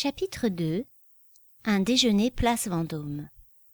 Chapitre 2. Un déjeuner place Vendôme.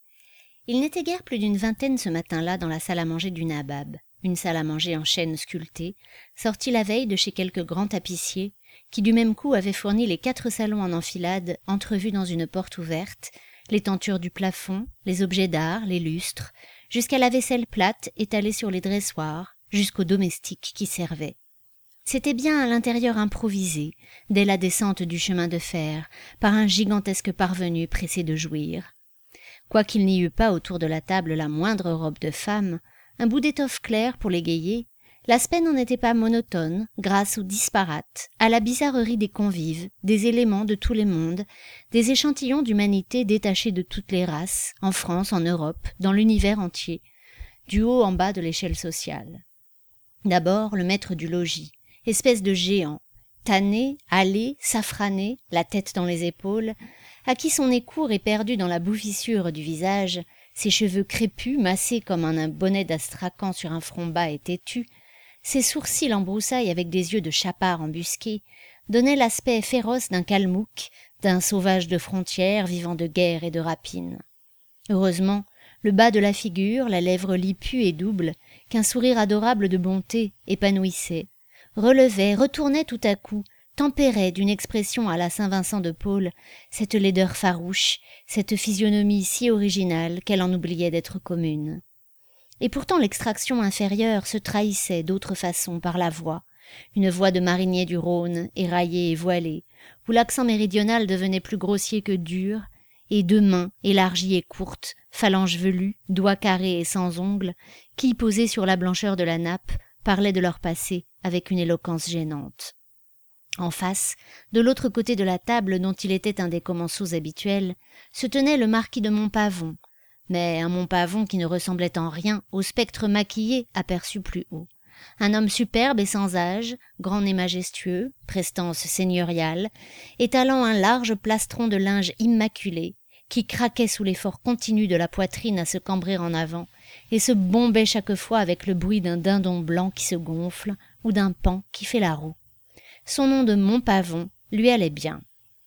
Il n'était guère plus d'une vingtaine ce matin-là dans la salle à manger du Nabab, une salle à manger en chêne sculpté, sortie la veille de chez quelques grands tapissiers, qui du même coup avaient fourni les 4 salons en enfilade, entrevus dans une porte ouverte, les tentures du plafond, les objets d'art, les lustres, jusqu'à la vaisselle plate étalée sur les dressoirs, jusqu'aux domestiques qui servaient. C'était bien à l'intérieur improvisé, dès la descente du chemin de fer, par un gigantesque parvenu pressé de jouir. Quoiqu'il n'y eût pas autour de la table la moindre robe de femme, un bout d'étoffe claire pour l'égayer, l'aspect n'en était pas monotone, grâce ou disparate, à la bizarrerie des convives, des éléments de tous les mondes, des échantillons d'humanité détachés de toutes les races, en France, en Europe, dans l'univers entier, du haut en bas de l'échelle sociale. D'abord, le maître du logis, espèce de géant, tanné, hâlé, safrané, la tête dans les épaules, à qui son nez court et perdu dans la bouffissure du visage, ses cheveux crépus, massés comme un bonnet d'astracan sur un front bas et têtu, ses sourcils en broussailles avec des yeux de chapard embusqués, donnaient l'aspect féroce d'un kalmouk, d'un sauvage de frontières vivant de guerre et de rapine. Heureusement, le bas de la figure, la lèvre lipue et double, qu'un sourire adorable de bonté épanouissait, relevait, retournait tout à coup, tempérait d'une expression à la Saint-Vincent de Paul cette laideur farouche, cette physionomie si originale qu'elle en oubliait d'être commune. Et pourtant l'extraction inférieure se trahissait d'autre façon par la voix, une voix de marinier du Rhône, éraillée et voilée, où l'accent méridional devenait plus grossier que dur, et deux mains, élargies et courtes, phalanges velues, doigts carrés et sans ongles, qui, posés sur la blancheur de la nappe, parlaient de leur passé avec une éloquence gênante. En face, de l'autre côté de la table dont il était un des commensaux habituels, se tenait le marquis de Montpavon, mais un Montpavon qui ne ressemblait en rien au spectre maquillé aperçu plus haut. Un homme superbe et sans âge, grand nez majestueux, prestance seigneuriale, étalant un large plastron de linge immaculé, qui craquait sous l'effort continu de la poitrine à se cambrer en avant, et se bombait chaque fois avec le bruit d'un dindon blanc qui se gonfle ou d'un paon qui fait la roue. Son nom de Montpavon lui allait bien.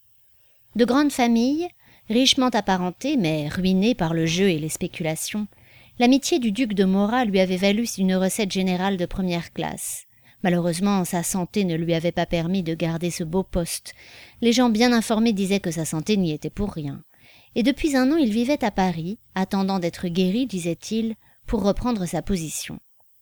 De grande famille, richement apparentée mais ruinée par le jeu et les spéculations, l'amitié du duc de Morat lui avait valu une recette générale de première classe. Malheureusement, sa santé ne lui avait pas permis de garder ce beau poste. Les gens bien informés disaient que sa santé n'y était pour rien. Et depuis 1 an, il vivait à Paris, attendant d'être guéri, disait-il, pour reprendre sa position.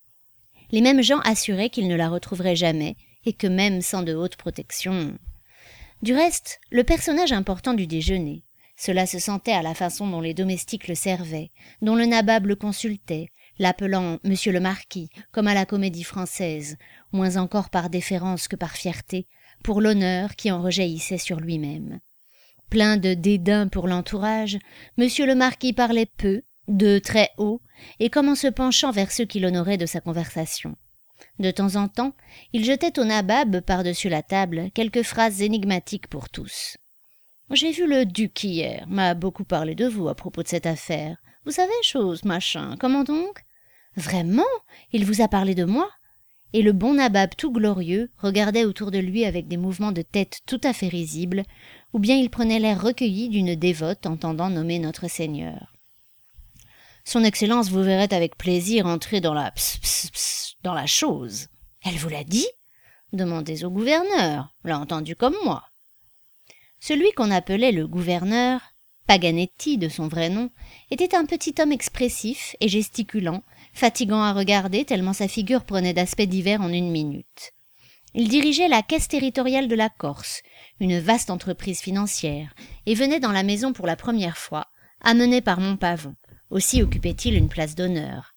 Les mêmes gens assuraient qu'il ne la retrouverait jamais, et que même sans de haute protection... Du reste, le personnage important du déjeuner, cela se sentait à la façon dont les domestiques le servaient, dont le nabab le consultait, l'appelant « Monsieur le Marquis », comme à la Comédie Française, moins encore par déférence que par fierté, pour l'honneur qui en rejaillissait sur lui-même. Plein de dédain pour l'entourage, Monsieur le Marquis parlait peu, de très haut, et comme en se penchant vers ceux qui l'honoraient de sa conversation. De temps en temps, il jetait au nabab par-dessus la table quelques phrases énigmatiques pour tous. « J'ai vu le duc hier, m'a beaucoup parlé de vous à propos de cette affaire. Vous savez chose, machin, comment donc ?»« Vraiment ? Il vous a parlé de moi ?» Et le bon nabab tout glorieux regardait autour de lui avec des mouvements de tête tout à fait risibles, ou bien il prenait l'air recueilli d'une dévote entendant nommer notre Seigneur. « Son Excellence vous verrait avec plaisir entrer dans la dans la chose. »« Elle vous l'a dit ?» ?»« Demandez au gouverneur, l'a entendu comme moi. » Celui qu'on appelait le gouverneur, Paganetti de son vrai nom, était un petit homme expressif et gesticulant, fatigant à regarder tellement sa figure prenait d'aspects divers en 1 minute. Il dirigeait la caisse territoriale de la Corse, une vaste entreprise financière, et venait dans la maison pour la première fois, amené par Montpavon. Aussi occupait-il une place d'honneur.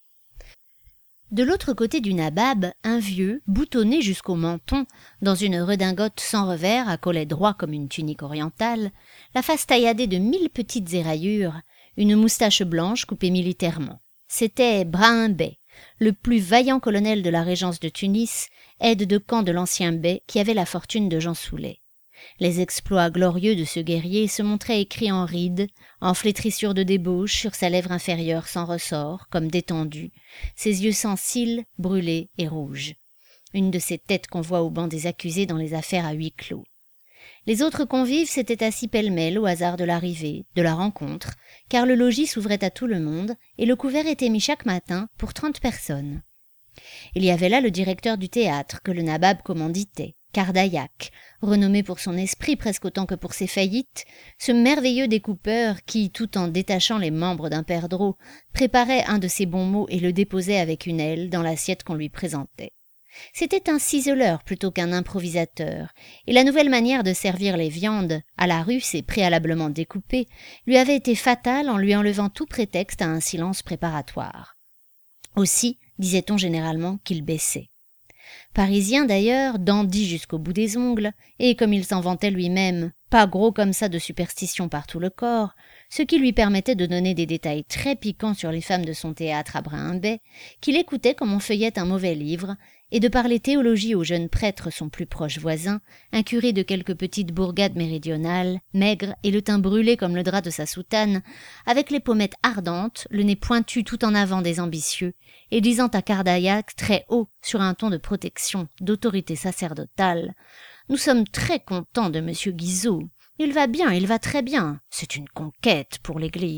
De l'autre côté du nabab, un vieux, boutonné jusqu'au menton, dans une redingote sans revers à collet droit comme une tunique orientale, la face tailladée de 1000 petites éraillures, une moustache blanche coupée militairement. C'était Brahim Bey, le plus vaillant colonel de la régence de Tunis, aide de camp de l'ancien bey qui avait la fortune de Jean Soulet. Les exploits glorieux de ce guerrier se montraient écrits en rides, en flétrissures de débauche sur sa lèvre inférieure sans ressort, comme détendue, ses yeux sans cils, brûlés et rouges. Une de ces têtes qu'on voit au banc des accusés dans les affaires à huis clos. Les autres convives s'étaient assis pêle-mêle au hasard de l'arrivée, de la rencontre, car le logis s'ouvrait à tout le monde et le couvert était mis chaque matin pour 30 personnes. Il y avait là le directeur du théâtre que le nabab commanditait, Cardaillac, renommé pour son esprit presque autant que pour ses faillites, ce merveilleux découpeur qui, tout en détachant les membres d'un perdreau, préparait un de ses bons mots et le déposait avec une aile dans l'assiette qu'on lui présentait. C'était un ciseleur plutôt qu'un improvisateur, et la nouvelle manière de servir les viandes, à la russe et préalablement découpées, lui avait été fatale en lui enlevant tout prétexte à un silence préparatoire. Aussi disait-on généralement qu'il baissait. Parisien d'ailleurs, dandy jusqu'au bout des ongles, et comme il s'en vantait lui-même, pas gros comme ça de superstition par tout le corps, ce qui lui permettait de donner des détails très piquants sur les femmes de son théâtre à Brin-Bay, qu'il écoutait comme on feuillette un mauvais livre, et de parler théologie au jeune prêtre son plus proche voisin, un curé de quelque petite bourgade méridionale, maigre et le teint brûlé comme le drap de sa soutane, avec les pommettes ardentes, le nez pointu tout en avant des ambitieux, et disant à Cardaillac très haut, sur un ton de protection, d'autorité sacerdotale, « Nous sommes très contents de monsieur Guizot. Il va bien, il va très bien. C'est une conquête pour l'Église. »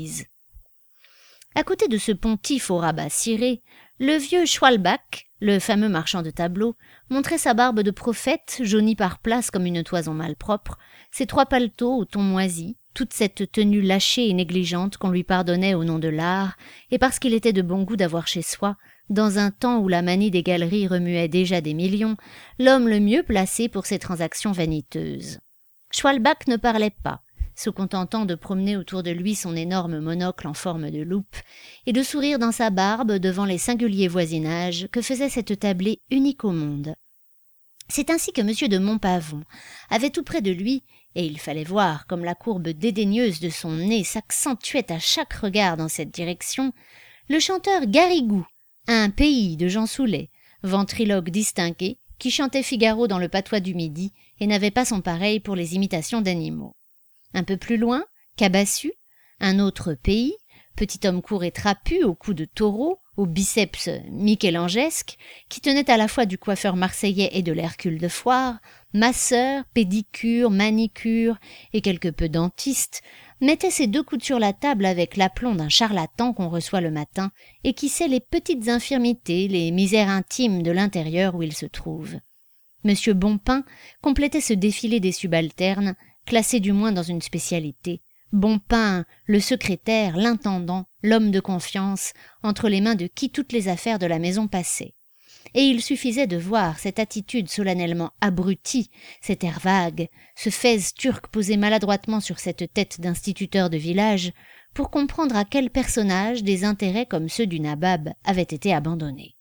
À côté de ce pontife au rabat ciré, le vieux Schwalbach, le fameux marchand de tableaux, montrait sa barbe de prophète, jaunie par places comme une toison malpropre, ses 3 paletots au ton moisi, toute cette tenue lâchée et négligente qu'on lui pardonnait au nom de l'art, et parce qu'il était de bon goût d'avoir chez soi, dans un temps où la manie des galeries remuait déjà des millions, l'homme le mieux placé pour ces transactions vaniteuses. Schwalbach ne parlait pas, se contentant de promener autour de lui son énorme monocle en forme de loupe, et de sourire dans sa barbe devant les singuliers voisinages que faisait cette tablée unique au monde. C'est ainsi que M. de Montpavon avait tout près de lui, et il fallait voir comme la courbe dédaigneuse de son nez s'accentuait à chaque regard dans cette direction, le chanteur Garrigou, un pays de Jean Soulet, ventriloque distingué, qui chantait Figaro dans le patois du Midi et n'avait pas son pareil pour les imitations d'animaux. Un peu plus loin, Cabassu, un autre pays, petit homme court et trapu, au cou de taureau, aux biceps michelangesques, qui tenait à la fois du coiffeur marseillais et de l'Hercule de foire, masseur, pédicure, manicure et quelque peu dentiste, mettait ses 2 coudes sur la table avec l'aplomb d'un charlatan qu'on reçoit le matin et qui sait les petites infirmités, les misères intimes de l'intérieur où il se trouve. Monsieur Bompin complétait ce défilé des subalternes, classés du moins dans une spécialité. Bompin, le secrétaire, l'intendant, l'homme de confiance, entre les mains de qui toutes les affaires de la maison passaient. Et il suffisait de voir cette attitude solennellement abrutie, cet air vague, ce fez turc posé maladroitement sur cette tête d'instituteur de village, pour comprendre à quel personnage des intérêts comme ceux du nabab avaient été abandonnés.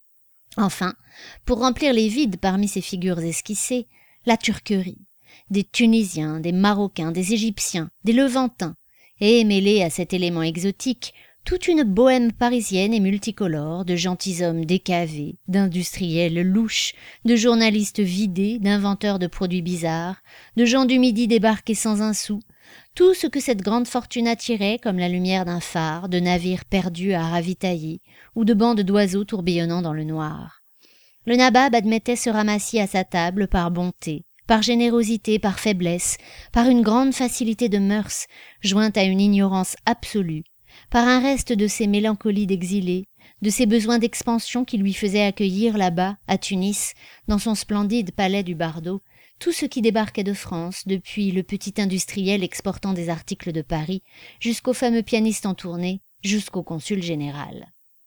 Enfin, pour remplir les vides parmi ces figures esquissées, la turquerie, des Tunisiens, des Marocains, des Égyptiens, des Levantins, et mêlée à cet élément exotique, toute une bohème parisienne et multicolore de gentilshommes décavés, d'industriels louches, de journalistes vidés, d'inventeurs de produits bizarres, de gens du Midi débarqués sans un sou, tout ce que cette grande fortune attirait comme la lumière d'un phare, de navires perdus à ravitailler, ou de bandes d'oiseaux tourbillonnant dans le noir. Le nabab admettait ce ramassis à sa table par bonté, par générosité, par faiblesse, par une grande facilité de mœurs, jointe à une ignorance absolue, par un reste de ses mélancolies d'exilé, de ses besoins d'expansion qui lui faisaient accueillir là-bas, à Tunis, dans son splendide palais du Bardo, tout ce qui débarquait de France, depuis le petit industriel exportant des articles de Paris, jusqu'au fameux pianiste en tournée, jusqu'au consul général.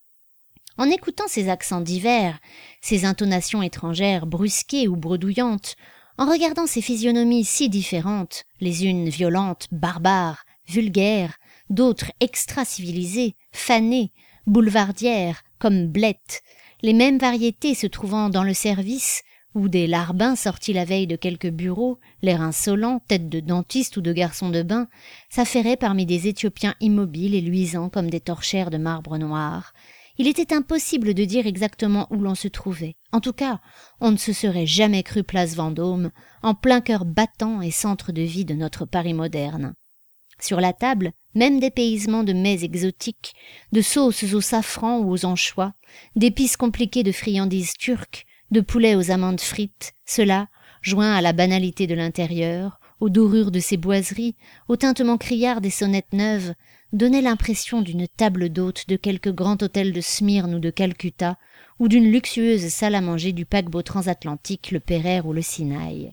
En écoutant ces accents divers, ces intonations étrangères brusquées ou bredouillantes, en regardant ces physionomies si différentes, les unes violentes, barbares, vulgaires, d'autres extra-civilisées, fanées, boulevardières, comme blettes, les mêmes variétés se trouvant dans le service, où des larbins sortis la veille de quelques bureaux, l'air insolent, tête de dentiste ou de garçon de bain, s'affairaient parmi des Éthiopiens immobiles et luisants comme des torchères de marbre noir. Il était impossible de dire exactement où l'on se trouvait. En tout cas, on ne se serait jamais cru place Vendôme, en plein cœur battant et centre de vie de notre Paris moderne. Sur la table, même dépaysement de mets exotiques, de sauces au safran ou aux anchois, d'épices compliquées de friandises turques, de poulets aux amandes frites, cela, joint à la banalité de l'intérieur, aux dorures de ses boiseries, au tintement criard des sonnettes neuves, donnait l'impression d'une table d'hôte de quelque grand hôtel de Smyrne ou de Calcutta, ou d'une luxueuse salle à manger du paquebot transatlantique, le Pereire ou le Sinaï.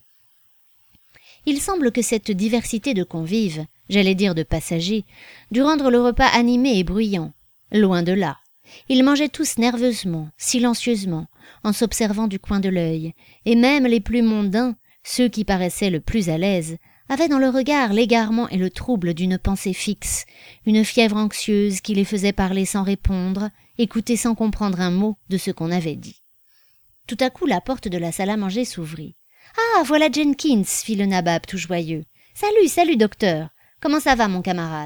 Il semble que cette diversité de convives, j'allais dire de passagers, dut rendre le repas animé et bruyant. Loin de là. Ils mangeaient tous nerveusement, silencieusement, en s'observant du coin de l'œil, et même les plus mondains, ceux qui paraissaient le plus à l'aise, avaient dans le regard l'égarement et le trouble d'une pensée fixe, une fièvre anxieuse qui les faisait parler sans répondre, écouter sans comprendre un mot de ce qu'on avait dit. Tout à coup, la porte de la salle à manger s'ouvrit. « Ah, voilà Jenkins !» fit le nabab tout joyeux. « Salut, salut, docteur. Comment ça va, mon camarade ?»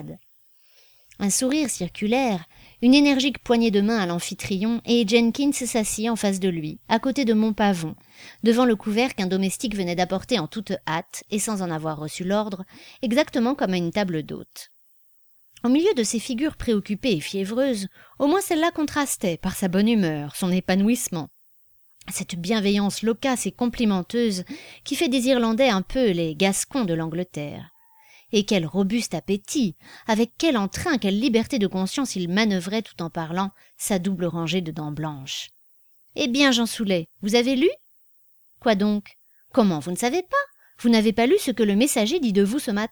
Un sourire circulaire, une énergique poignée de main à l'amphitryon, et Jenkins s'assit en face de lui, à côté de Montpavon, devant le couvert qu'un domestique venait d'apporter en toute hâte, et sans en avoir reçu l'ordre, exactement comme à une table d'hôte. Au milieu de ces figures préoccupées et fiévreuses, au moins celle-là contrastait par sa bonne humeur, son épanouissement. Cette bienveillance loquace et complimenteuse qui fait des Irlandais un peu les Gascons de l'Angleterre. Et quel robuste appétit, avec quel entrain, quelle liberté de conscience il manœuvrait tout en parlant, sa double rangée de dents blanches. « Eh bien, Jean Soulet, vous avez lu ?»« Quoi donc ? Comment, vous ne savez pas ? Vous n'avez pas lu ce que le messager dit de vous ce matin ?»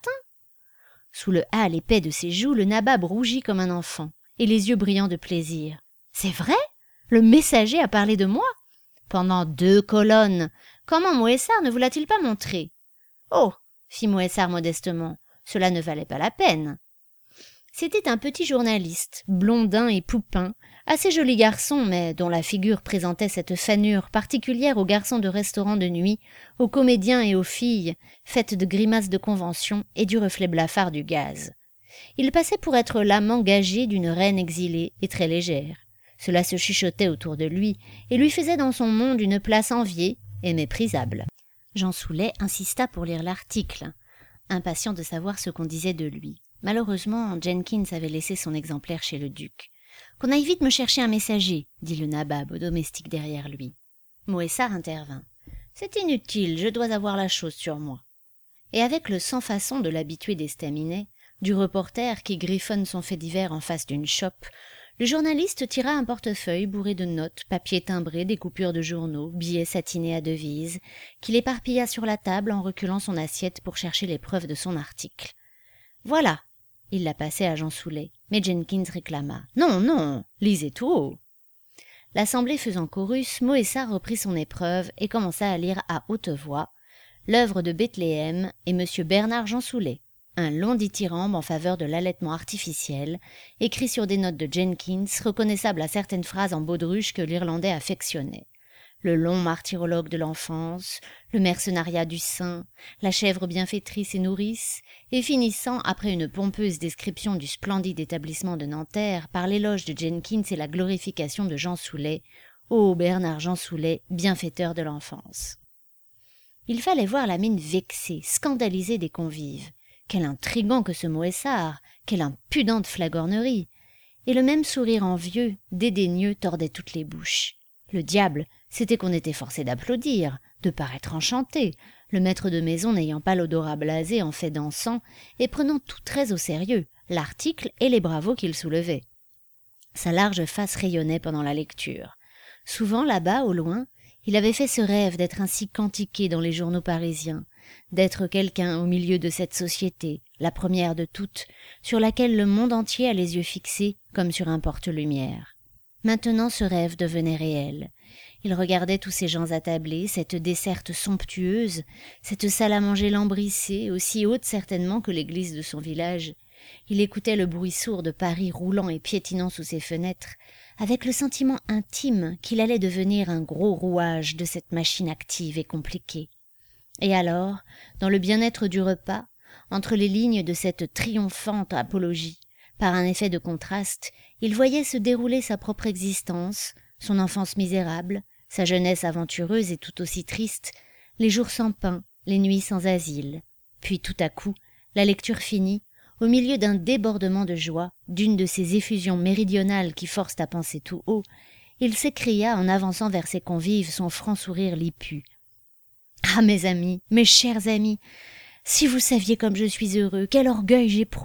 Sous le hâle épais de ses joues, le nabab rougit comme un enfant, et les yeux brillants de plaisir. « C'est vrai ? Le messager a parlé de moi ? Pendant 2 colonnes. Comment Moessard ne vous l'a-t-il pas montré ? » ?»« Oh !» fit Moessard modestement. Cela ne valait pas la peine. C'était un petit journaliste, blondin et poupin, assez joli garçon, mais dont la figure présentait cette fanure particulière aux garçons de restaurant de nuit, aux comédiens et aux filles, faite de grimaces de convention et du reflet blafard du gaz. Il passait pour être l'amant gagé d'une reine exilée et très légère. Cela se chuchotait autour de lui et lui faisait dans son monde une place enviée et méprisable. Jean Soulet insista pour lire l'article, impatient de savoir ce qu'on disait de lui. Malheureusement, Jenkins avait laissé son exemplaire chez le duc. « Qu'on aille vite me chercher un messager, » dit le nabab au domestique derrière lui. Moessard intervint. « C'est inutile, je dois avoir la chose sur moi. » Et avec le sans-façon de l'habitué d'estaminet, du reporter qui griffonne son fait divers en face d'une chope, le journaliste tira un portefeuille bourré de notes, papiers timbrés, des coupures de journaux, billets satinés à devises, qu'il éparpilla sur la table en reculant son assiette pour chercher les preuves de son article. « Voilà !» Il la passait à Jean Soulet, mais Jenkins réclama. « Non, non, lisez tout haut !» L'assemblée faisant chorus, Moessard reprit son épreuve et commença à lire à haute voix l'œuvre de Bethléem et M. Bernard Jean Soulet, un long dithyrambe en faveur de l'allaitement artificiel, écrit sur des notes de Jenkins, reconnaissable à certaines phrases en baudruche que l'Irlandais affectionnait. Le long martyrologue de l'enfance, le mercenariat du sein, la chèvre bienfaitrice et nourrice, et finissant, après une pompeuse description du splendide établissement de Nanterre, par l'éloge de Jenkins et la glorification de Jean Soulet, ô Bernard Jean Soulet, bienfaiteur de l'enfance. Il fallait voir la mine vexée, scandalisée des convives. Quel intrigant que ce Moessard, quelle impudente flagornerie! Et le même sourire envieux, dédaigneux, tordait toutes les bouches. Le diable, c'était qu'on était forcé d'applaudir, de paraître enchanté, le maître de maison n'ayant pas l'odorat blasé en fait dansant et prenant tout très au sérieux, l'article et les bravos qu'il soulevait. Sa large face rayonnait pendant la lecture. Souvent, là-bas, au loin, il avait fait ce rêve d'être ainsi cantiqué dans les journaux parisiens, d'être quelqu'un au milieu de cette société, la première de toutes, sur laquelle le monde entier a les yeux fixés comme sur un porte-lumière. Maintenant ce rêve devenait réel. Il regardait tous ces gens attablés, cette desserte somptueuse, cette salle à manger lambrissée, aussi haute certainement que l'église de son village. Il écoutait le bruit sourd de Paris roulant et piétinant sous ses fenêtres, avec le sentiment intime qu'il allait devenir un gros rouage de cette machine active et compliquée. Et alors, dans le bien-être du repas, entre les lignes de cette triomphante apologie, par un effet de contraste, il voyait se dérouler sa propre existence, son enfance misérable, sa jeunesse aventureuse et tout aussi triste, les jours sans pain, les nuits sans asile. Puis tout à coup, la lecture finie, au milieu d'un débordement de joie, d'une de ces effusions méridionales qui forcent à penser tout haut, il s'écria en avançant vers ses convives son franc sourire lipu. « Ah, mes amis, mes chers amis, Si vous saviez comme je suis heureux, quel orgueil j'éprouve !»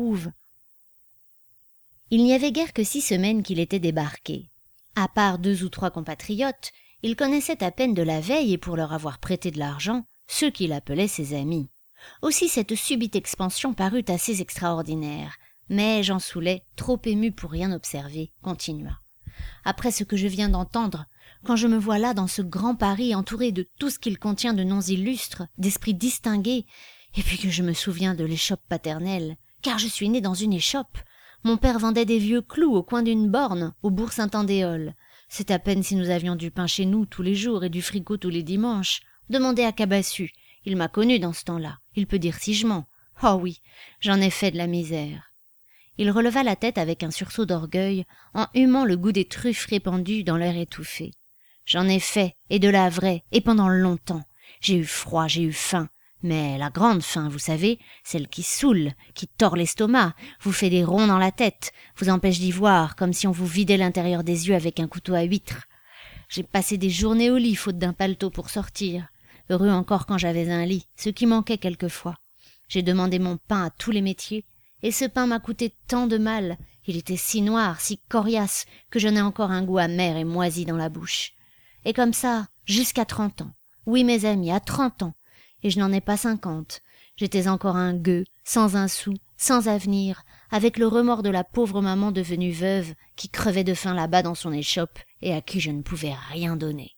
Il n'y avait guère que 6 semaines qu'il était débarqué. À part 2 ou 3 compatriotes, il connaissait à peine de la veille et pour leur avoir prêté de l'argent, ceux qu'il appelait ses amis. Aussi cette subite expansion parut assez extraordinaire, mais Jean Soulet, trop ému pour rien observer, continua. « Après ce que je viens d'entendre, quand je me vois là dans ce grand Paris entouré de tout ce qu'il contient de noms illustres, d'esprits distingués, et puis que je me souviens de l'échoppe paternelle, car je suis né dans une échoppe. Mon père vendait des vieux clous au coin d'une borne, au bourg Saint-Andéol. C'est à peine si nous avions du pain chez nous tous les jours et du fricot tous les dimanches. Demandez à Cabassu, il m'a connu dans ce temps-là, il peut dire si je mens. Oh oui, j'en ai fait de la misère. » Il releva la tête avec un sursaut d'orgueil, en humant le goût des truffes répandues dans l'air étouffé. « J'en ai fait, et de la vraie, et pendant longtemps. J'ai eu froid, j'ai eu faim. Mais la grande faim, vous savez, celle qui saoule, qui tord l'estomac, vous fait des ronds dans la tête, vous empêche d'y voir, comme si on vous vidait l'intérieur des yeux avec un couteau à huître. J'ai passé des journées au lit, faute d'un paletot pour sortir. Heureux encore quand j'avais un lit, ce qui manquait quelquefois. J'ai demandé mon pain à tous les métiers, et ce pain m'a coûté tant de mal, il était si noir, si coriace, que j'en ai encore un goût amer et moisi dans la bouche. Et comme ça, jusqu'à 30 ans. Oui, mes amis, à 30 ans. Et je n'en ai pas 50. J'étais encore un gueux, sans un sou, sans avenir, avec le remords de la pauvre maman devenue veuve, qui crevait de faim là-bas dans son échoppe, et à qui je ne pouvais rien donner.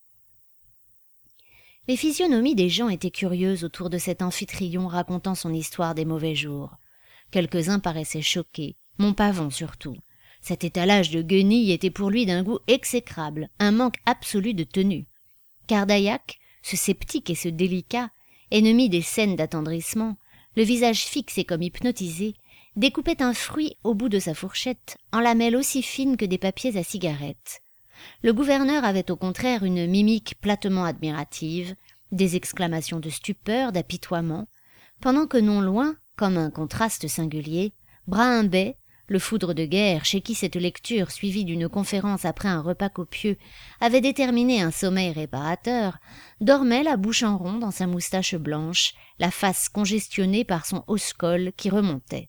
Les physionomies des gens étaient curieuses autour de cet amphitryon racontant son histoire des mauvais jours. Quelques-uns paraissaient choqués, Montpavon surtout. Cet étalage de guenilles était pour lui d'un goût exécrable, un manque absolu de tenue. Cardaillac, ce sceptique et ce délicat, ennemi des scènes d'attendrissement, le visage fixe et comme hypnotisé, découpait un fruit au bout de sa fourchette, en lamelles aussi fines que des papiers à cigarettes. Le gouverneur avait au contraire une mimique platement admirative, des exclamations de stupeur, d'apitoiement, pendant que non loin, comme un contraste singulier, Brahim Bey, le foudre de guerre, chez qui cette lecture, suivie d'une conférence après un repas copieux, avait déterminé un sommeil réparateur, dormait la bouche en rond dans sa moustache blanche, la face congestionnée par son hausse-col qui remontait.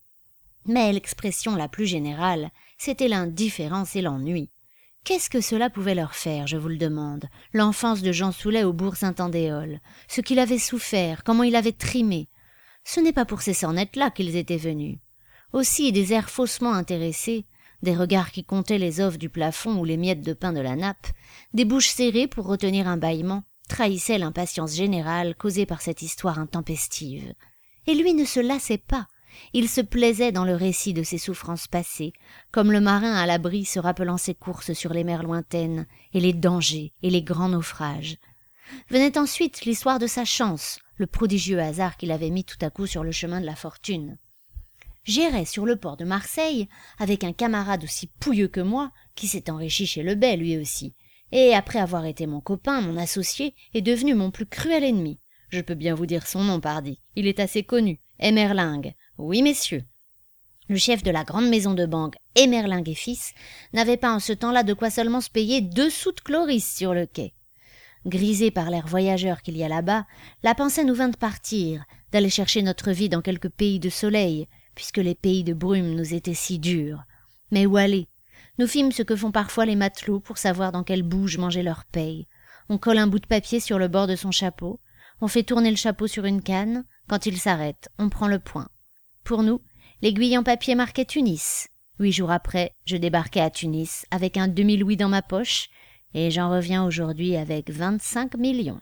Mais l'expression la plus générale, c'était l'indifférence et l'ennui. Qu'est-ce que cela pouvait leur faire, je vous le demande, l'enfance de Jean Soulet au bourg Saint-Andéol, ce qu'il avait souffert, comment il avait trimé. Ce n'est pas pour ces sornettes-là qu'ils étaient venus. Aussi des airs faussement intéressés, des regards qui comptaient les offres du plafond ou les miettes de pain de la nappe, des bouches serrées pour retenir un bâillement, trahissaient l'impatience générale causée par cette histoire intempestive. Et lui ne se lassait pas. Il se plaisait dans le récit de ses souffrances passées, comme le marin à l'abri se rappelant ses courses sur les mers lointaines, et les dangers et les grands naufrages. Venait ensuite l'histoire de sa chance, le prodigieux hasard qu'il avait mis tout à coup sur le chemin de la fortune. J'errais sur le port de Marseille avec un camarade aussi pouilleux que moi, qui s'est enrichi chez le Bey lui aussi, et après avoir été mon copain, mon associé, est devenu mon plus cruel ennemi. Je peux bien vous dire son nom, pardi, il est assez connu, Emerlingue. Oui, messieurs. Le chef de la grande maison de banque, Emerlingue et Fils, n'avait pas en ce temps-là de quoi seulement se payer 2 sous de chloris sur le quai. Grisé par l'air voyageur qu'il y a là-bas, la pensée nous vint de partir, d'aller chercher notre vie dans quelques pays de soleil, puisque les pays de brume nous étaient si durs. Mais où aller? Nous fîmes ce que font parfois les matelots pour savoir dans quelle bouge manger leur paye. On colle un bout de papier sur le bord de son chapeau, on fait tourner le chapeau sur une canne, quand il s'arrête, on prend le point. Pour nous, l'aiguille en papier marquait Tunis. 8 jours après, je débarquais à Tunis avec un demi-louis dans ma poche, et j'en reviens aujourd'hui avec 25 millions.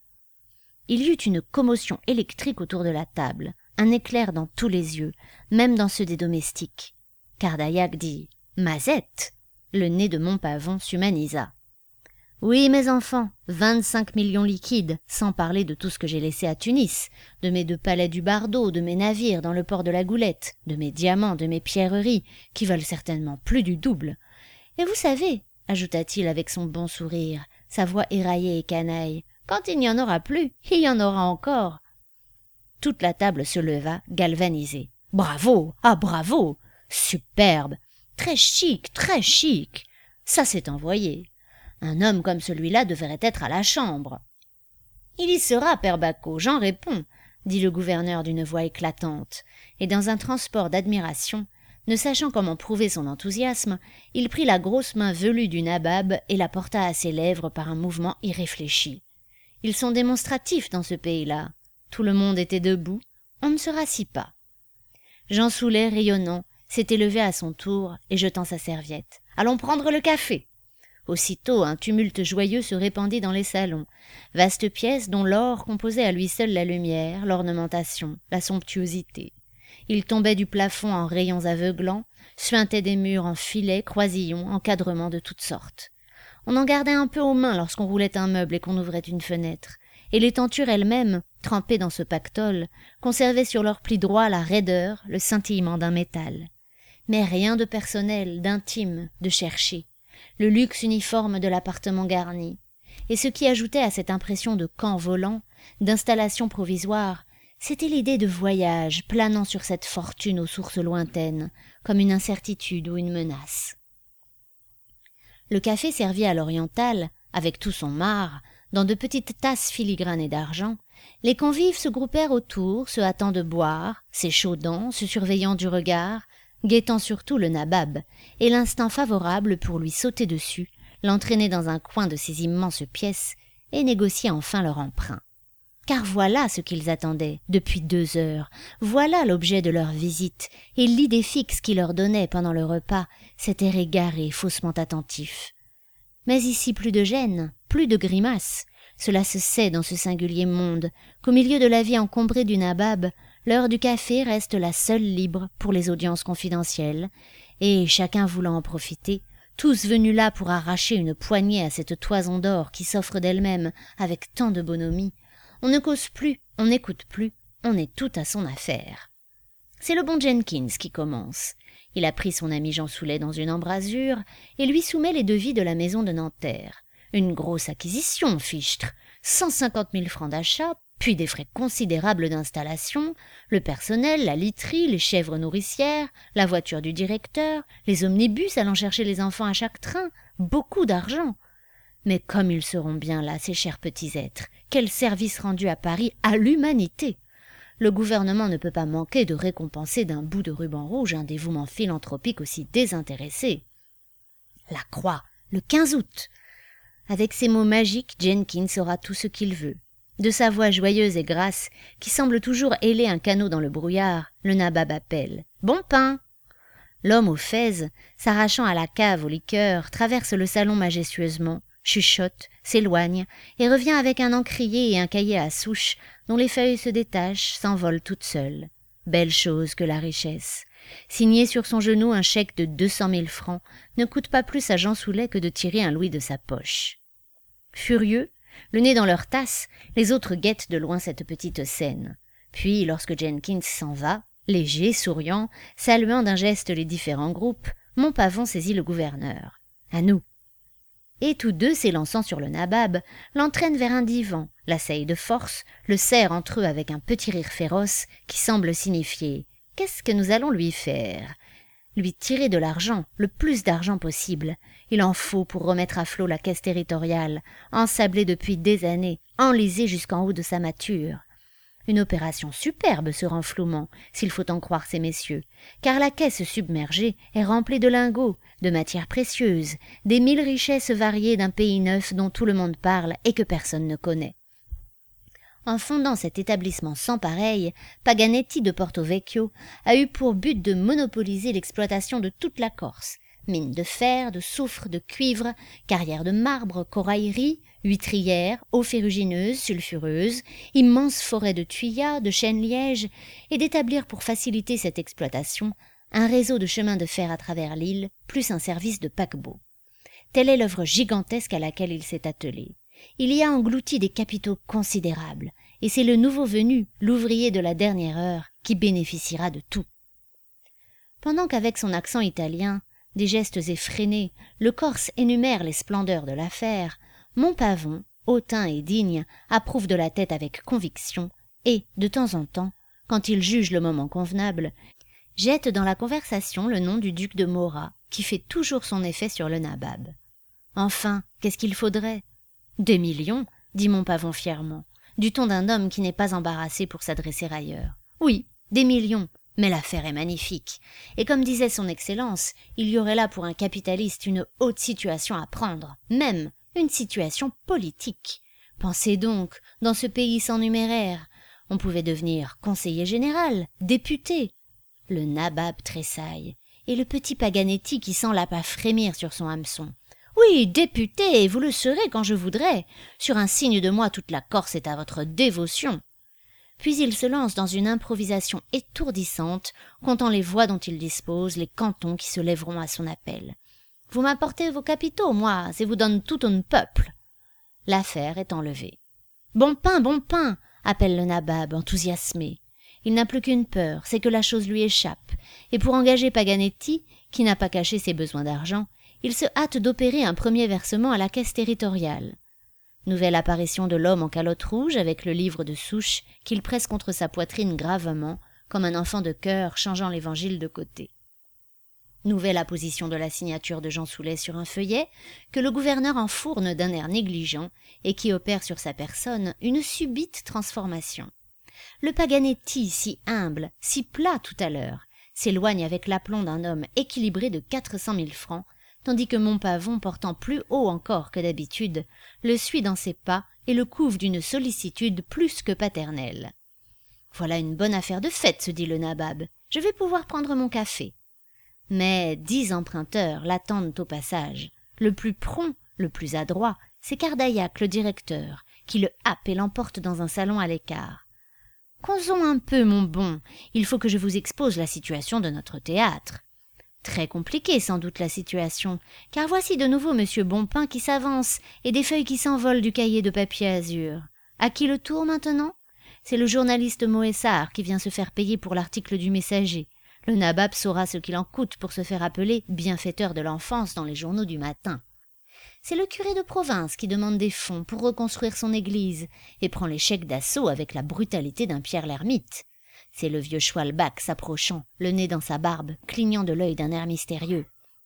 Il y eut une commotion électrique autour de la table, un éclair dans tous les yeux, même dans ceux des domestiques. Cardaillac dit « Mazette !» Le nez de Montpavon s'humanisa. « Oui, mes enfants, 25 millions liquides, sans parler de tout ce que j'ai laissé à Tunis, de mes 2 palais du Bardo, de mes navires dans le port de la Goulette, de mes diamants, de mes pierreries, qui valent certainement plus du double. Et vous savez, ajouta-t-il avec son bon sourire, sa voix éraillée et canaille, quand il n'y en aura plus, il y en aura encore. » Toute la table se leva, galvanisée. « Bravo! Ah, bravo! Superbe! Très chic, très chic! Ça s'est envoyé. Un homme comme celui-là devrait être à la chambre. »« Il y sera, père Bacot, j'en réponds. dit le gouverneur d'une voix éclatante, et dans un transport d'admiration, ne sachant comment prouver son enthousiasme, il prit la grosse main velue du nabab et la porta à ses lèvres par un mouvement irréfléchi. Ils sont démonstratifs dans ce pays-là. Tout le monde était debout, on ne se rassit pas. Jean Soulet, rayonnant, s'était levé à son tour et jetant sa serviette. « Allons prendre le café !» Aussitôt, un tumulte joyeux se répandit dans les salons, vastes pièces dont l'or composait à lui seul la lumière, l'ornementation, la somptuosité. Il tombait du plafond en rayons aveuglants, suintait des murs en filets, croisillons, encadrements de toutes sortes. On en gardait un peu aux mains lorsqu'on roulait un meuble et qu'on ouvrait une fenêtre, et les tentures elles-mêmes, trempées dans ce pactole, conservaient sur leurs plis droits la raideur, le scintillement d'un métal. Mais rien de personnel, d'intime, de cherché. Le luxe uniforme de l'appartement garni, et ce qui ajoutait à cette impression de camp volant, d'installation provisoire, c'était l'idée de voyage planant sur cette fortune aux sources lointaines, comme une incertitude ou une menace. Le café servi à l'orientale, avec tout son marc, dans de petites tasses filigranées d'argent, les convives se groupèrent autour, se hâtant de boire, s'échaudant, se surveillant du regard, guettant surtout le nabab, et l'instant favorable pour lui sauter dessus, l'entraîner dans un coin de ces immenses pièces, et négocier enfin leur emprunt. Car voilà ce qu'ils attendaient depuis 2 heures, voilà l'objet de leur visite, et l'idée fixe qui leur donnait pendant le repas cet air égaré, faussement attentif. Mais ici plus de gêne, plus de grimaces, cela se sait dans ce singulier monde, qu'au milieu de la vie encombrée du nabab, l'heure du café reste la seule libre pour les audiences confidentielles, et, chacun voulant en profiter, tous venus là pour arracher une poignée à cette toison d'or qui s'offre d'elle-même avec tant de bonhomie, on ne cause plus, on n'écoute plus, on est tout à son affaire. C'est le bon Jenkins qui commence. Il a pris son ami Jean Soulet dans une embrasure et lui soumet les devis de la maison de Nanterre. Une grosse acquisition, fichtre, 150 000 francs d'achat, puis des frais considérables d'installation, le personnel, la literie, les chèvres nourricières, la voiture du directeur, les omnibus allant chercher les enfants à chaque train, beaucoup d'argent. Mais comme ils seront bien là, ces chers petits êtres, quel service rendu à Paris à l'humanité! Le gouvernement ne peut pas manquer de récompenser d'un bout de ruban rouge un dévouement philanthropique aussi désintéressé. La Croix, le 15 août. Avec ces mots magiques, Jenkins aura tout ce qu'il veut. De sa voix joyeuse et grasse, qui semble toujours héler un canot dans le brouillard, le nabab appelle « Bon pain !» L'homme aux fez, s'arrachant à la cave aux liqueurs, traverse le salon majestueusement, chuchote, s'éloigne et revient avec un encrier et un cahier à souche dont les feuilles se détachent, s'envolent toutes seules. Belle chose que la richesse. Signer sur son genou un chèque de 200 000 francs ne coûte pas plus à Jean Soulet que de tirer un louis de sa poche. Furieux, le nez dans leur tasse, les autres guettent de loin cette petite scène. Puis, lorsque Jenkins s'en va, léger, souriant, saluant d'un geste les différents groupes, Montpavon saisit le gouverneur. « À nous !» Et tous deux, s'élançant sur le nabab, l'entraînent vers un divan, l'asseillent de force, le serrent entre eux avec un petit rire féroce qui semble signifier « Qu'est-ce que nous allons lui faire ?» Lui tirer de l'argent, le plus d'argent possible. Il en faut pour remettre à flot la caisse territoriale, ensablée depuis des années, enlisée jusqu'en haut de sa mâture. Une opération superbe ce renflouement, s'il faut en croire ces messieurs, car la caisse submergée est remplie de lingots, de matières précieuses, des 1000 richesses variées d'un pays neuf dont tout le monde parle et que personne ne connaît. En fondant cet établissement sans pareil, Paganetti de Porto Vecchio a eu pour but de monopoliser l'exploitation de toute la Corse, mines de fer, de soufre, de cuivre, carrières de marbre, corailleries, huîtrières, eaux ferrugineuses, sulfureuses, immenses forêts de tuyas, de chênes-lièges, et d'établir pour faciliter cette exploitation un réseau de chemins de fer à travers l'île, plus un service de paquebot. Telle est l'œuvre gigantesque à laquelle il s'est attelé. Il y a englouti des capitaux considérables, et c'est le nouveau venu, l'ouvrier de la dernière heure, qui bénéficiera de tout. Pendant qu'avec son accent italien, des gestes effrénés, le Corse énumère les splendeurs de l'affaire, Montpavon, hautain et digne, approuve de la tête avec conviction et, de temps en temps, quand il juge le moment convenable, jette dans la conversation le nom du duc de Morat, qui fait toujours son effet sur le nabab. Enfin, qu'est-ce qu'il faudrait ? 2 millions, dit Montpavon fièrement. du ton d'un homme qui n'est pas embarrassé pour s'adresser ailleurs. Oui, des millions, mais l'affaire est magnifique. Et comme disait son Excellence, il y aurait là pour un capitaliste une haute situation à prendre, même une situation politique. Pensez donc, dans ce pays sans numéraire, on pouvait devenir conseiller général, député. Le nabab tressaille, et le petit Paganetti qui sent l'appât frémir sur son hameçon. Oui, député, vous le serez quand je voudrai. Sur un signe de moi, toute la Corse est à votre dévotion. Puis il se lance dans une improvisation étourdissante, comptant les voix dont il dispose, les cantons qui se lèveront à son appel. Vous m'apportez vos capitaux, moi, et vous donne tout un peuple. L'affaire est enlevée. Bon pain, appelle le nabab, enthousiasmé. Il n'a plus qu'une peur, c'est que la chose lui échappe, et pour engager Paganetti, qui n'a pas caché ses besoins d'argent, il se hâte d'opérer un premier versement à la caisse territoriale. Nouvelle apparition de l'homme en calotte rouge avec le livre de Souche qu'il presse contre sa poitrine gravement, comme un enfant de chœur changeant l'évangile de côté. Nouvelle apposition de la signature de Jean Soulet sur un feuillet que le gouverneur enfourne d'un air négligent et qui opère sur sa personne une subite transformation. Le Paganetti, si humble, si plat tout à l'heure, s'éloigne avec l'aplomb d'un homme équilibré de 400 000 francs, tandis que Montpavon, portant plus haut encore que d'habitude, le suit dans ses pas et le couvre d'une sollicitude plus que paternelle. « Voilà une bonne affaire de fête, se dit le nabab. Je vais pouvoir prendre mon café. » Mais 10 emprunteurs l'attendent au passage. Le plus prompt, le plus adroit, c'est Cardaillac, le directeur, qui le happe et l'emporte dans un salon à l'écart. « Causons un peu, mon bon. Il faut que je vous expose la situation de notre théâtre. » Très compliquée sans doute la situation, car voici de nouveau monsieur Bonpin qui s'avance et des feuilles qui s'envolent du cahier de papier azur. À qui le tour maintenant? C'est le journaliste Moessard qui vient se faire payer pour l'article du Messager. Le nabab saura ce qu'il en coûte pour se faire appeler bienfaiteur de l'enfance dans les journaux du matin. C'est le curé de province qui demande des fonds pour reconstruire son église et prend les chèques d'assaut avec la brutalité d'un Pierre l'ermite. C'est le vieux Schwalbach s'approchant, le nez dans sa barbe, clignant de l'œil d'un air mystérieux.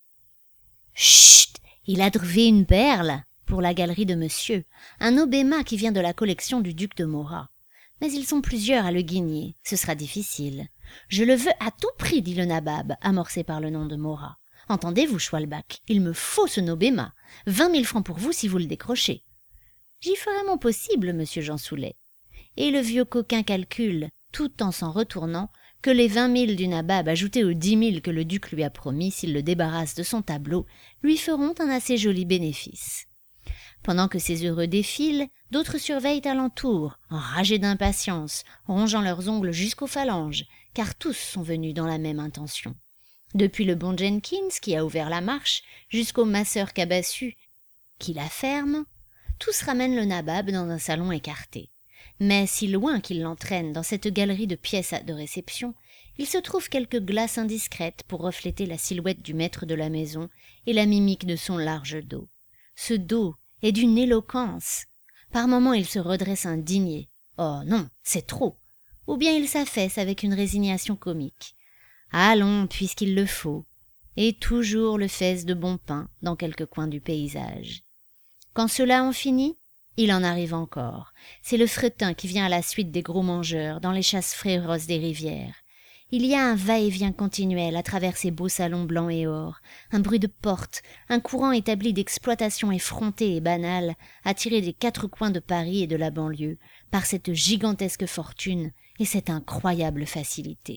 « Chut! Il a trouvé une perle !» pour la galerie de monsieur, un obéma qui vient de la collection du duc de Morat. Mais ils sont plusieurs à le guigner, ce sera difficile. « Je le veux à tout prix, dit le nabab, amorcé par le nom de Morat. Entendez-vous, Schwalbach, il me faut ce nobéma. 20 000 francs pour vous si vous le décrochez. J'y ferai mon possible, monsieur Jean Soulet. Et le vieux coquin calcule, tout en s'en retournant, que les 20 000 du nabab ajoutés aux 10 000 que le duc lui a promis s'il le débarrasse de son tableau lui feront un assez joli bénéfice. Pendant que ces heureux défilent, d'autres surveillent alentour, enragés d'impatience, rongeant leurs ongles jusqu'aux phalanges, car tous sont venus dans la même intention. Depuis le bon Jenkins qui a ouvert la marche, jusqu'au masseur cabassu qui la ferme, tous ramènent le nabab dans un salon écarté. Mais si loin qu'il l'entraîne dans cette galerie de pièces de réception, il se trouve quelques glaces indiscrètes pour refléter la silhouette du maître de la maison et la mimique de son large dos. Ce dos est d'une éloquence. Par moments il se redresse indigné. Oh non, c'est trop. Ou bien il s'affaisse avec une résignation comique. Allons, puisqu'il le faut. Et toujours le fesse de bon pain dans quelque coin du paysage. Quand cela en finit, il en arrive encore. C'est le fretin qui vient à la suite des gros mangeurs dans les chasses féroces des rivières. Il y a un va-et-vient continuel à travers ces beaux salons blancs et or, un bruit de porte, un courant établi d'exploitation effrontée et banale, attiré des 4 coins de Paris et de la banlieue, par cette gigantesque fortune et cette incroyable facilité.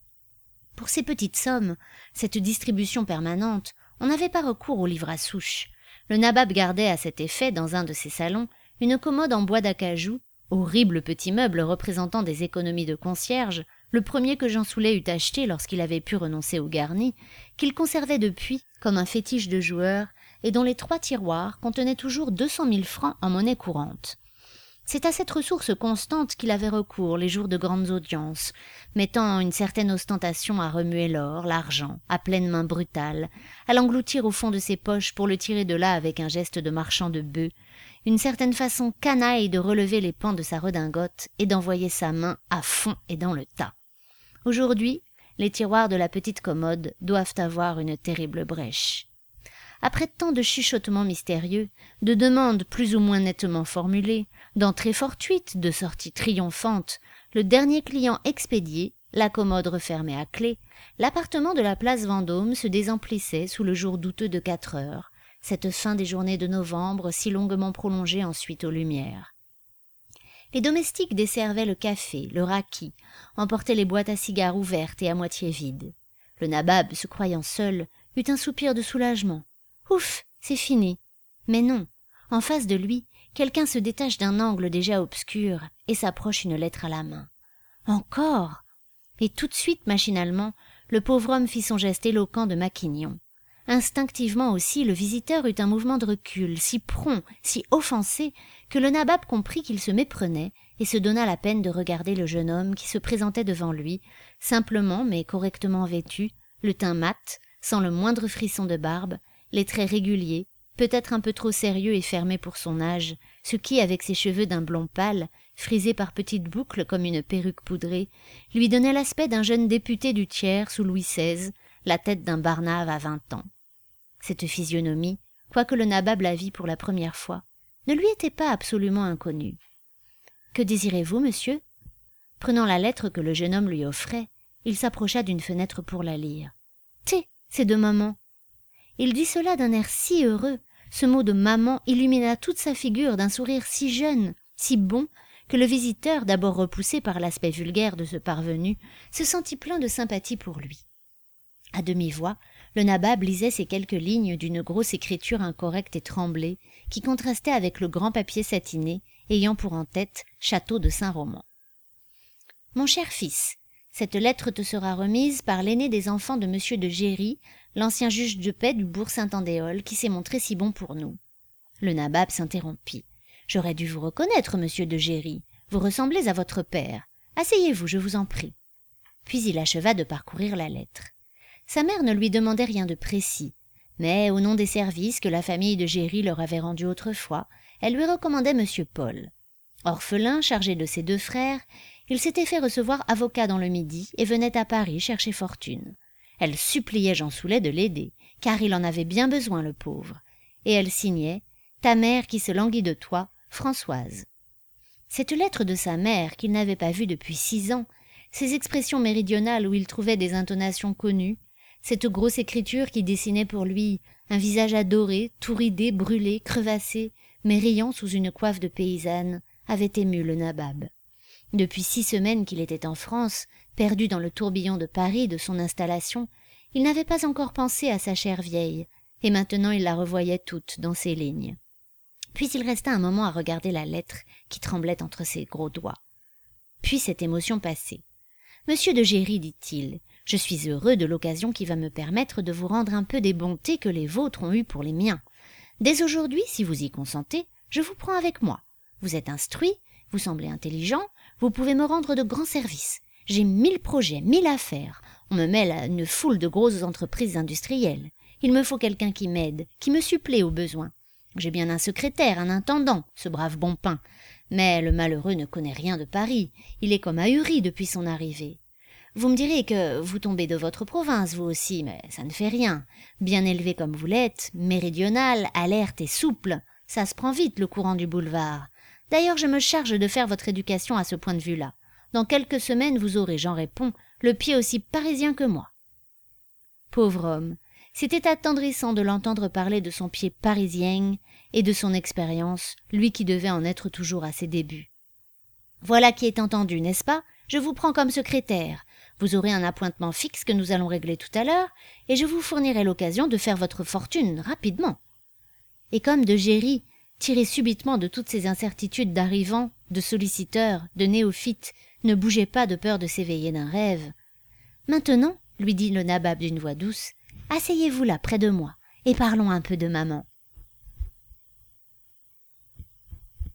Pour ces petites sommes, cette distribution permanente, on n'avait pas recours au livre à souche. Le nabab gardait à cet effet, dans un de ses salons, une commode en bois d'acajou, horrible petit meuble représentant des économies de concierge, le premier que Jean Soulet eut acheté lorsqu'il avait pu renoncer au garni, qu'il conservait depuis comme un fétiche de joueur et dont les 3 tiroirs contenaient toujours 200 000 francs en monnaie courante. C'est à cette ressource constante qu'il avait recours les jours de grandes audiences, mettant une certaine ostentation à remuer l'or, l'argent, à pleine main brutale, à l'engloutir au fond de ses poches pour le tirer de là avec un geste de marchand de bœufs, une certaine façon canaille de relever les pans de sa redingote et d'envoyer sa main à fond et dans le tas. Aujourd'hui, les tiroirs de la petite commode doivent avoir une terrible brèche. après tant de chuchotements mystérieux, de demandes plus ou moins nettement formulées, d'entrées fortuites, de sorties triomphantes, le dernier client expédié, la commode refermée à clé, l'appartement de la place Vendôme se désemplissait sous le jour douteux de 4 heures, cette fin des journées de novembre si longuement prolongée ensuite aux lumières. Les domestiques desservaient le café, le raki, emportaient les boîtes à cigares ouvertes et à moitié vides. Le nabab, se croyant seul, eut un soupir de soulagement. Ouf, c'est fini. Mais non, en face de lui, quelqu'un se détache d'un angle déjà obscur et s'approche une lettre à la main. Encore! Et tout de suite, machinalement, le pauvre homme fit son geste éloquent de maquignon. Instinctivement aussi, le visiteur eut un mouvement de recul, si prompt, si offensé, que le nabab comprit qu'il se méprenait et se donna la peine de regarder le jeune homme qui se présentait devant lui, simplement mais correctement vêtu, le teint mat, sans le moindre frisson de barbe, les traits réguliers, peut-être un peu trop sérieux et fermés pour son âge, ce qui, avec ses cheveux d'un blond pâle, frisés par petites boucles comme une perruque poudrée, lui donnait l'aspect d'un jeune député du tiers sous Louis XVI, la tête d'un Barnave à 20 ans. Cette physionomie, quoique le nabab la vit pour la première fois, ne lui était pas absolument inconnue. « Que désirez-vous, monsieur ?» Prenant la lettre que le jeune homme lui offrait, il s'approcha d'une fenêtre pour la lire. « Té, c'est de maman !» Il dit cela d'un air si heureux, ce mot de maman illumina toute sa figure d'un sourire si jeune, si bon, que le visiteur, d'abord repoussé par l'aspect vulgaire de ce parvenu, se sentit plein de sympathie pour lui. À demi-voix, le nabab lisait ces quelques lignes d'une grosse écriture incorrecte et tremblée, qui contrastait avec le grand papier satiné, ayant pour en-tête Château de Saint-Roman. « Mon cher fils, cette lettre te sera remise par l'aîné des enfants de M. de Géry, l'ancien juge de paix du bourg Saint-Andéol, qui s'est montré si bon pour nous. » Le nabab s'interrompit. « J'aurais dû vous reconnaître, monsieur de Géry. Vous ressemblez à votre père. Asseyez-vous, je vous en prie. » Puis il acheva de parcourir la lettre. Sa mère ne lui demandait rien de précis, mais au nom des services que la famille de Géry leur avait rendus autrefois, elle lui recommandait monsieur Paul. Orphelin, chargé de ses 2 frères, il s'était fait recevoir avocat dans le Midi et venait à Paris chercher fortune. Elle suppliait Jean Soulet de l'aider, car il en avait bien besoin, le pauvre. Et elle signait « Ta mère qui se languit de toi, Françoise ». Cette lettre de sa mère, qu'il n'avait pas vue depuis 6 ans, ces expressions méridionales où il trouvait des intonations connues, cette grosse écriture qui dessinait pour lui un visage adoré, tout ridé, brûlé, crevassé, mais riant sous une coiffe de paysanne, avait ému le nabab. Depuis 6 semaines qu'il était en France, perdu dans le tourbillon de Paris de son installation, il n'avait pas encore pensé à sa chère vieille, et maintenant il la revoyait toute dans ses lignes. Puis il resta un moment à regarder la lettre qui tremblait entre ses gros doigts. Puis cette émotion passée. « Monsieur de Géry, dit-il, je suis heureux de l'occasion qui va me permettre de vous rendre un peu des bontés que les vôtres ont eues pour les miens. Dès aujourd'hui, si vous y consentez, je vous prends avec moi. Vous êtes instruit, vous semblez intelligent, vous pouvez me rendre de grands services. J'ai 1000 projets, 1000 affaires. On me mêle à une foule de grosses entreprises industrielles. Il me faut quelqu'un qui m'aide, qui me supplée au besoin. J'ai bien un secrétaire, un intendant, ce brave Bonpin. Mais le malheureux ne connaît rien de Paris. Il est comme ahuri depuis son arrivée. Vous me direz que vous tombez de votre province, vous aussi, mais ça ne fait rien. Bien élevé comme vous l'êtes, méridional, alerte et souple, ça se prend vite le courant du boulevard. D'ailleurs, je me charge de faire votre éducation à ce point de vue-là. Dans quelques semaines, vous aurez, j'en réponds, le pied aussi parisien que moi. Pauvre homme, c'était attendrissant de l'entendre parler de son pied parisien et de son expérience, lui qui devait en être toujours à ses débuts. Voilà qui est entendu, n'est-ce pas? Je vous prends comme secrétaire. Vous aurez un appointement fixe que nous allons régler tout à l'heure, et je vous fournirai l'occasion de faire votre fortune rapidement. Et comme de Géry, tiré subitement de toutes ces incertitudes d'arrivants, de solliciteurs, de néophytes, ne bougeait pas de peur de s'éveiller d'un rêve. « Maintenant, lui dit le nabab d'une voix douce, asseyez-vous là près de moi, et parlons un peu de maman.